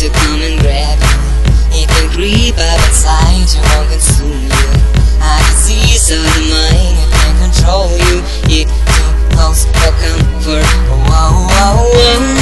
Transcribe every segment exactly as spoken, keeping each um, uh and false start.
to come and grab you. It can creep up inside you, won't consume you. A disease of the mind, it can control you. It too close for comfort. Oh, oh, oh, oh.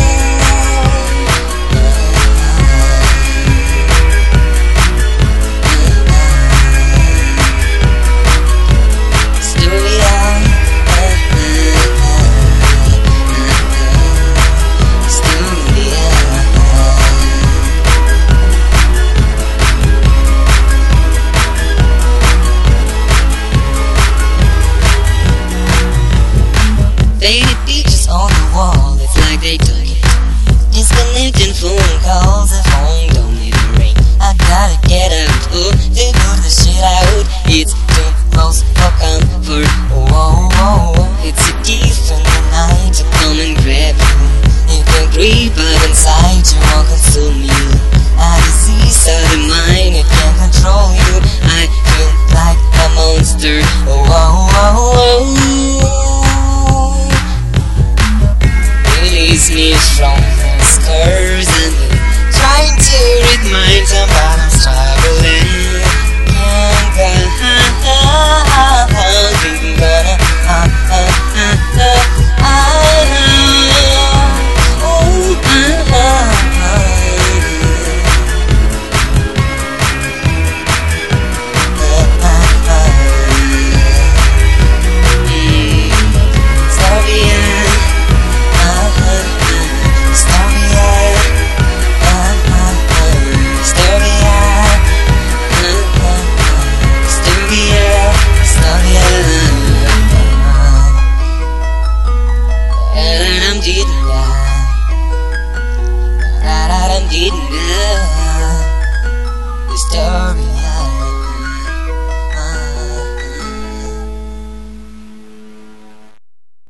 Faded pictures on the wall, it's like they took it. Disconnecting phone calls, the phone don't even ring. I gotta get out, oh, they do the shit out. It's too close for comfort. Oh, oh, oh, oh. It's a thief in the night to come and grab you. It can creep up inside you or consume you. A disease of the mind, it can control you. I feel like a monster. Oh, oh, oh, oh. Release me from these curves and trying to read my time, but I'm struggling. Can't go, thinking gonna, uh, uh, uh, uh, I know, oh, I the story.